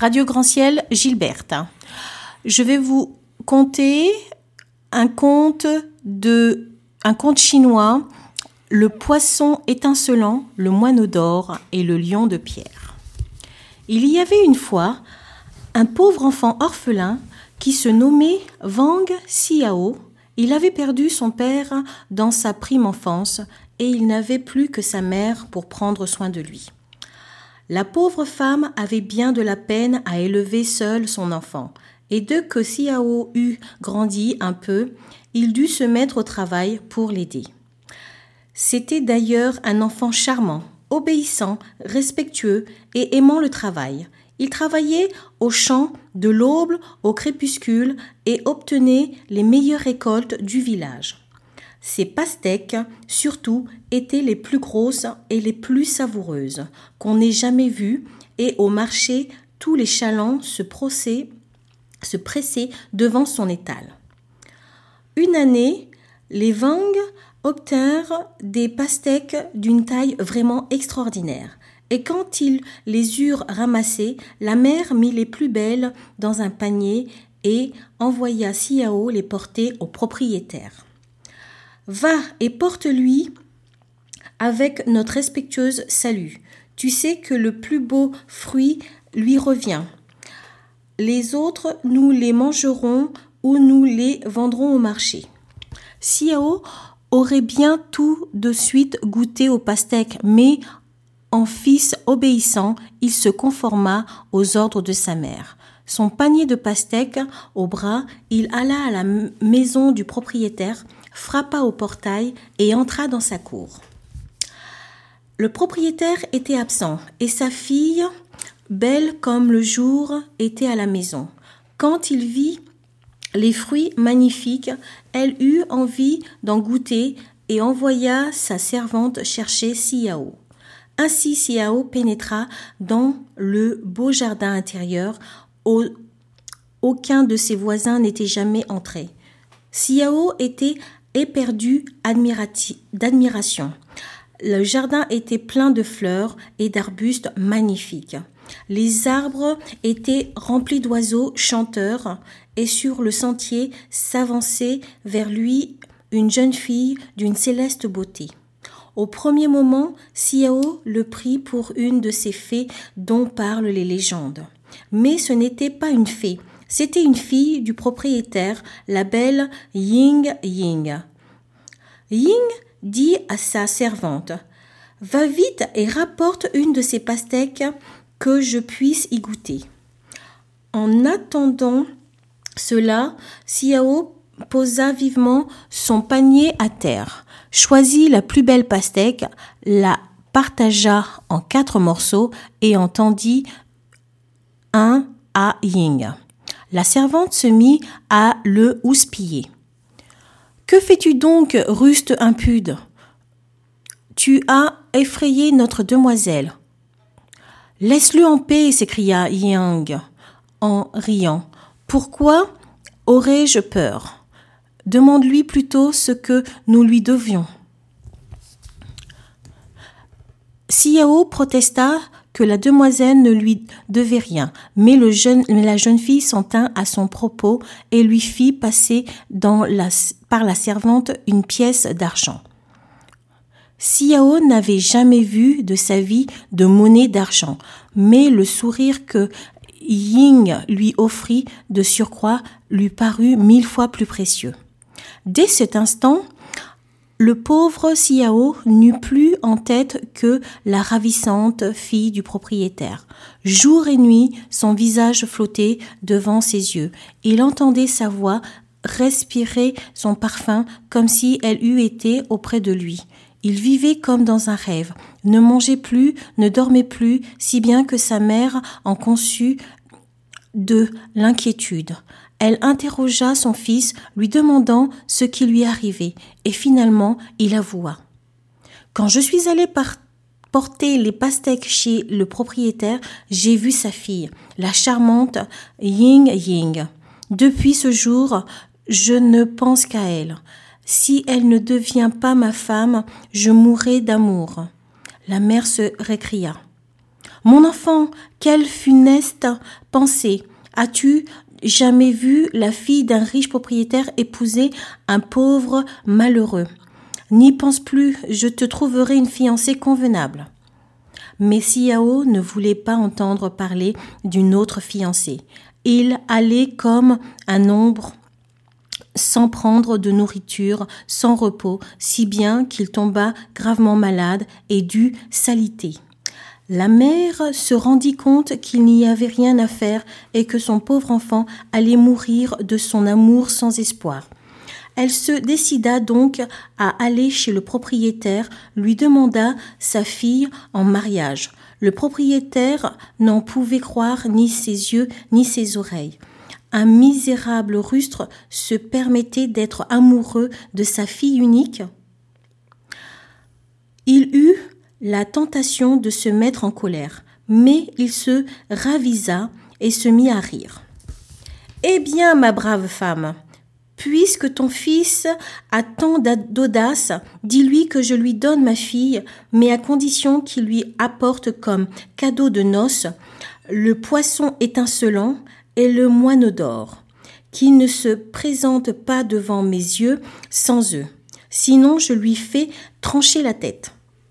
Radio Grand Ciel, Gilberte. Je vais vous conter un conte chinois, le poisson étincelant, le moineau d'or et le lion de pierre. Il y avait une fois un pauvre enfant orphelin qui se nommait Wang Xiao. Il avait perdu son père dans sa prime enfance et il n'avait plus que sa mère pour prendre soin de lui. La pauvre femme avait bien de la peine à élever seule son enfant, et dès que Xiao eut grandi un peu, il dut se mettre au travail pour l'aider. C'était d'ailleurs un enfant charmant, obéissant, respectueux et aimant le travail. Il travaillait au champ de l'aube au crépuscule et obtenait les meilleures récoltes du village. Ses pastèques, surtout, étaient les plus grosses et les plus savoureuses qu'on ait jamais vues, et au marché, tous les chalands se pressaient devant son étal. Une année, les Wang obtinrent des pastèques d'une taille vraiment extraordinaire. Et quand ils les eurent ramassées, la mère mit les plus belles dans un panier et envoya Xiao les porter au propriétaire. « Va et porte-lui avec notre respectueuse salut. Tu sais que le plus beau fruit lui revient. Les autres, nous les mangerons ou nous les vendrons au marché. » Xiao aurait bien tout de suite goûté aux pastèques, mais en fils obéissant, il se conforma aux ordres de sa mère. Son panier de pastèques au bras, il alla à la maison du propriétaire, frappa au portail et entra dans sa cour. Le propriétaire était absent et sa fille, belle comme le jour, était à la maison. Quand il vit les fruits magnifiques, elle eut envie d'en goûter et envoya sa servante chercher Xiao. Ainsi Xiao pénétra dans le beau jardin intérieur. Aucun de ses voisins n'était jamais entré. Xiao était éperdu d'admiration. Le jardin était plein de fleurs et d'arbustes magnifiques. Les arbres étaient remplis d'oiseaux chanteurs et sur le sentier s'avançait vers lui une jeune fille d'une céleste beauté. Au premier moment, Xiao le prit pour une de ces fées dont parlent les légendes. Mais ce n'était pas une fée, c'était une fille du propriétaire, la belle Ying Ying. Ying dit à sa servante « Va vite et rapporte une de ces pastèques que je puisse y goûter. » En attendant cela, Xiao posa vivement son panier à terre, choisit la plus belle pastèque, la partagea en 4 morceaux et en tendit un à Ying. La servante se mit à le houspiller. « Que fais-tu donc, ruste impude ? Tu as effrayé notre demoiselle. »« Laisse-le en paix, s'écria Ying en riant. Pourquoi aurais-je peur ? Demande-lui plutôt ce que nous lui devions. » Xiao protesta que la demoiselle ne lui devait rien, mais la jeune fille s'en tint à son propos et lui fit passer par la servante une pièce d'argent. Xiao n'avait jamais vu de sa vie de monnaie d'argent, mais le sourire que Ying lui offrit de surcroît lui parut 1000 fois plus précieux. Dès cet instant, le pauvre Xiao n'eut plus en tête que la ravissante fille du propriétaire. Jour et nuit, son visage flottait devant ses yeux. Il entendait sa voix, respirer son parfum comme si elle eût été auprès de lui. Il vivait comme dans un rêve, ne mangeait plus, ne dormait plus, si bien que sa mère en conçut de l'inquiétude. Elle interrogea son fils, lui demandant ce qui lui arrivait, et finalement, il avoua. « Quand je suis allé porter les pastèques chez le propriétaire, j'ai vu sa fille, la charmante Ying Ying. Depuis ce jour, je ne pense qu'à elle. Si elle ne devient pas ma femme, je mourrai d'amour. » La mère se récria. Mon enfant, quelle funeste pensée! As-tu jamais vu la fille d'un riche propriétaire épouser un pauvre malheureux? N'y pense plus, je te trouverai une fiancée convenable. Mais Xiao ne voulait pas entendre parler d'une autre fiancée. Il allait comme un ombre, sans prendre de nourriture, sans repos, si bien qu'il tomba gravement malade et dut s'aliter. La mère se rendit compte qu'il n'y avait rien à faire et que son pauvre enfant allait mourir de son amour sans espoir. Elle se décida donc à aller chez le propriétaire, lui demanda sa fille en mariage. Le propriétaire n'en pouvait croire ni ses yeux ni ses oreilles. Un misérable rustre se permettait d'être amoureux de sa fille unique. Il eut la tentation de se mettre en colère, mais il se ravisa et se mit à rire. « Eh bien, ma brave femme, puisque ton fils a tant d'audace, dis-lui que je lui donne ma fille, mais à condition qu'il lui apporte comme cadeau de noces le poisson étincelant et le moineau d'or, qui ne se présente pas devant mes yeux sans eux, sinon je lui fais trancher la tête. »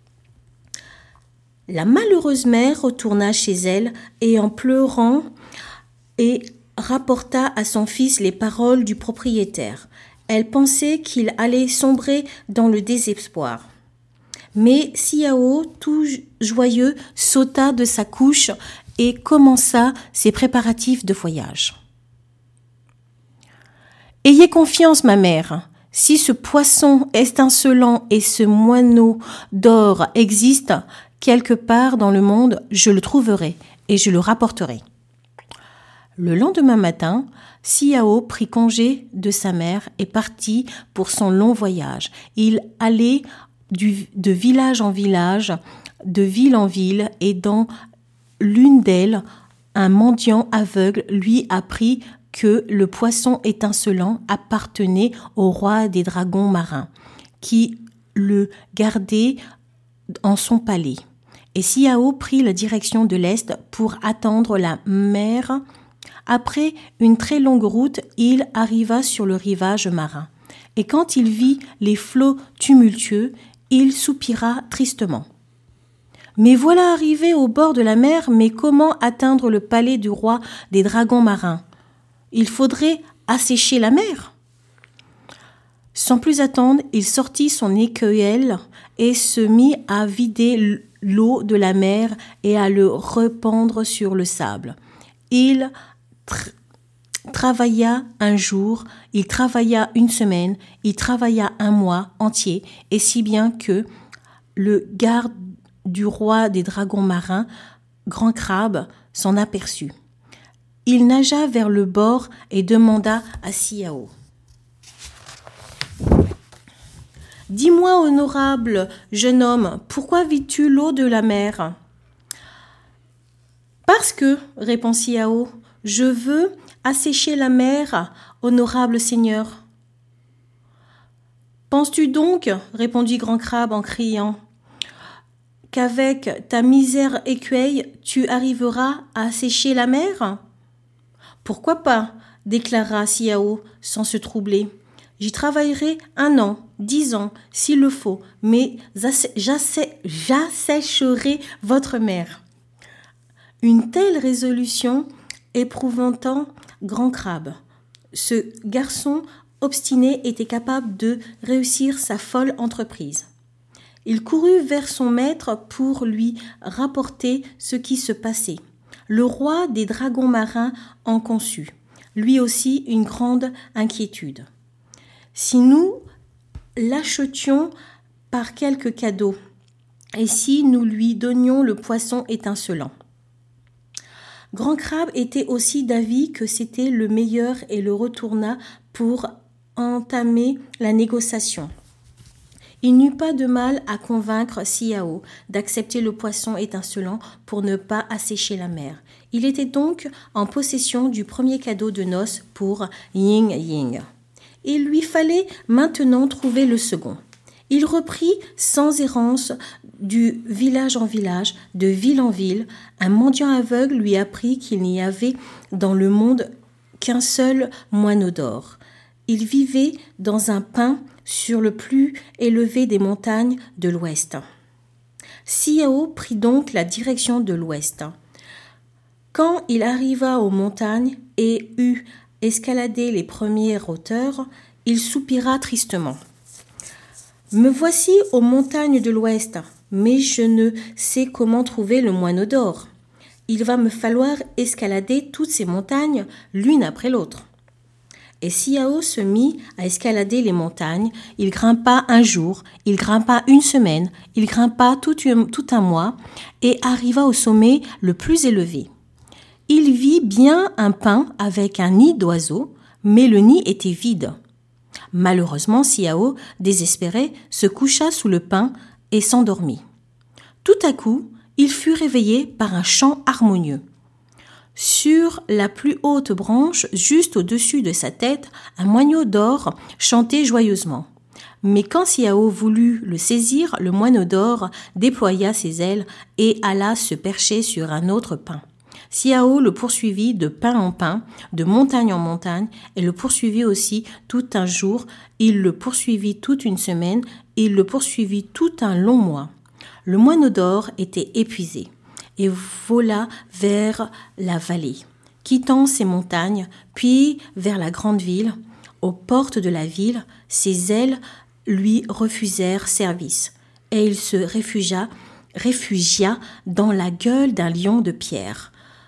La malheureuse mère retourna chez elle et en pleurant et rapporta à son fils les paroles du propriétaire. Elle pensait qu'il allait sombrer dans le désespoir. Mais Xiao, tout joyeux, sauta de sa couche et commença ses préparatifs de voyage. « Ayez confiance, ma mère. Si ce poisson étincelant et ce moineau d'or existent quelque part dans le monde, je le trouverai et je le rapporterai. » Le lendemain matin, Xiao prit congé de sa mère et partit pour son long voyage. Il allait de village en village, de ville en ville, et dans l'une d'elles, un mendiant aveugle lui apprit que le poisson étincelant appartenait au roi des dragons marins, qui le gardait en son palais. Et Xiao prit la direction de l'est pour attendre la mer. Après une très longue route, il arriva sur le rivage marin. Et quand il vit les flots tumultueux, il soupira tristement. « Mais voilà arrivé au bord de la mer, mais comment atteindre le palais du roi des dragons marins? Il faudrait assécher la mer. » Sans plus attendre, il sortit son écuelle et se mit à vider l'eau de la mer et à le répandre sur le sable. Il travailla un jour, il travailla une semaine, il travailla un mois entier, et si bien que le garde du roi des dragons marins, Grand Crabe, s'en aperçut. Il nagea vers le bord et demanda à Xiao. « Dis-moi, honorable jeune homme, pourquoi vis-tu l'eau de la mer ?»« Parce que, répond Xiao, je veux assécher la mer, honorable seigneur. »« Penses-tu donc, répondit Grand Crabe en criant, qu'avec ta misère écueille, tu arriveras à assécher la mer ? » ?»« Pourquoi pas, déclara Xiao sans se troubler. J'y travaillerai 1 an, 10 ans, s'il le faut, mais j'assécherai votre mère. » Une telle résolution éprouvantant Grand Crabe. Ce garçon obstiné était capable de réussir sa folle entreprise. Il courut vers son maître pour lui rapporter ce qui se passait. Le roi des dragons marins en conçut, lui aussi, une grande inquiétude. Si nous l'achetions par quelque cadeau, et si nous lui donnions le poisson étincelant? Grand Crabe était aussi d'avis que c'était le meilleur et le retourna pour entamer la négociation. Il n'eut pas de mal à convaincre Xiao d'accepter le poisson étincelant pour ne pas assécher la mer. Il était donc en possession du premier cadeau de noces pour Ying Ying. Il lui fallait maintenant trouver le second. Il reprit sans errance du village en village, de ville en ville. Un mendiant aveugle lui apprit qu'il n'y avait dans le monde qu'un seul moineau d'or. Il vivait dans un pin sur le plus élevé des montagnes de l'Ouest. Xiao prit donc la direction de l'Ouest. Quand il arriva aux montagnes et eut escaladé les premières hauteurs, il soupira tristement. « Me voici aux montagnes de l'Ouest, mais je ne sais comment trouver le moineau d'or. Il va me falloir escalader toutes ces montagnes l'une après l'autre. » Et Xiao se mit à escalader les montagnes. Il grimpa un jour, il grimpa une semaine, il grimpa tout un mois et arriva au sommet le plus élevé. Il vit bien un pin avec un nid d'oiseaux, mais le nid était vide. Malheureusement, Xiao, désespéré, se coucha sous le pin et s'endormit. Tout à coup, il fut réveillé par un chant harmonieux. Sur la plus haute branche, juste au-dessus de sa tête, un moineau d'or chantait joyeusement. Mais quand Xiao voulut le saisir, le moineau d'or déploya ses ailes et alla se percher sur un autre pin. Xiao le poursuivit de pin en pin, de montagne en montagne, et le poursuivit aussi tout un jour, il le poursuivit toute une semaine, et il le poursuivit tout un long mois. Le moineau d'or était épuisé et vola vers la vallée, quittant ses montagnes, puis vers la grande ville. Aux portes de la ville, ses ailes lui refusèrent service, et il se réfugia dans la gueule d'un lion de pierre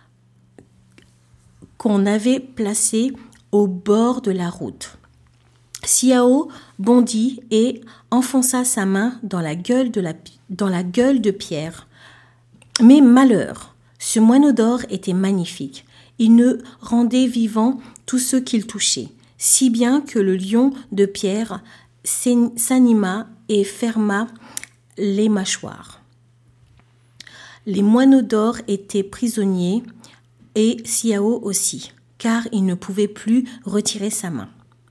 qu'on avait placé au bord de la route. Xiao bondit et enfonça sa main dans la gueule de pierre. Mais malheur, ce moineau d'or était magnifique. Il ne rendait vivant tous ceux qu'il touchait, si bien que le lion de pierre s'anima et ferma les mâchoires. Les moineaux d'or étaient prisonniers et Xiao aussi, car il ne pouvait plus retirer sa main.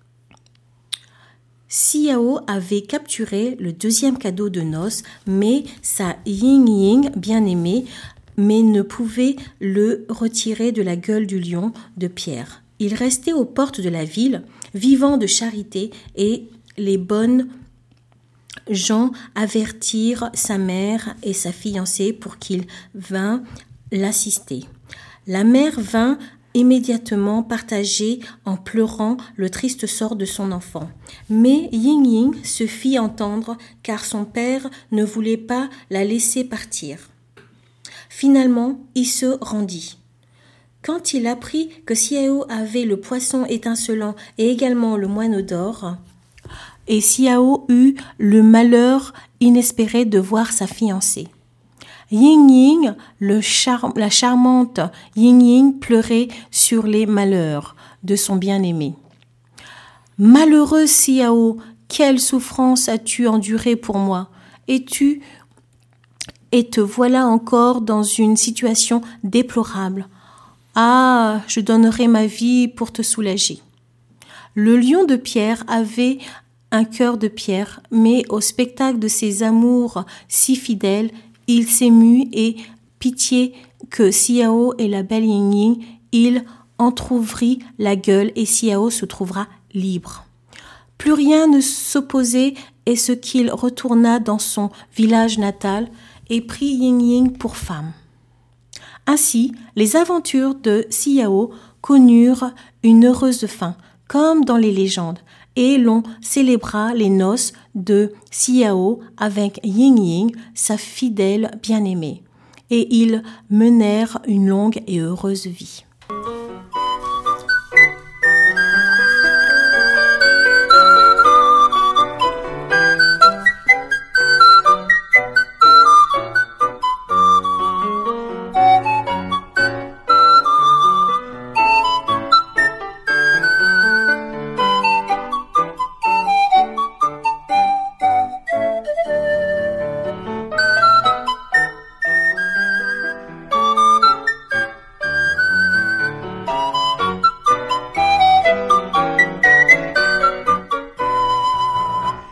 Xiao avait capturé le deuxième cadeau de noces, mais sa Ying-Ying bien-aimée, mais ne pouvait le retirer de la gueule du lion de pierre. Il restait aux portes de la ville, vivant de charité, et les bonnes gens avertirent sa mère et sa fiancée pour qu'il vînt l'assister. La mère vint immédiatement partager en pleurant le triste sort de son enfant. Mais Ying-Ying se fit entendre car son père ne voulait pas la laisser partir. Finalement, il se rendit. Quand il apprit que Xiao avait le poisson étincelant et également le moineau d'or, et Xiao eut le malheur inespéré de voir sa fiancée. Ying-Ying, la charmante Ying-Ying pleurait sur les malheurs de son bien-aimé. « Malheureux Xiao, quelle souffrance as-tu endurée pour moi, et te voilà encore dans une situation déplorable. Ah, je donnerais ma vie pour te soulager. » Le lion de pierre avait un cœur de pierre, mais au spectacle de ses amours si fidèles, il s'émut et, pitié que Xiao et la belle Ying-Ying, il entr'ouvrit la gueule et Xiao se trouvera libre. Plus rien ne s'opposait et ce qu'il retourna dans son village natal et prit Ying-Ying pour femme. Ainsi, les aventures de Xiao connurent une heureuse fin, comme dans les légendes, et l'on célébra les noces de Xiao avec Ying-Ying, sa fidèle bien-aimée, et ils menèrent une longue et heureuse vie.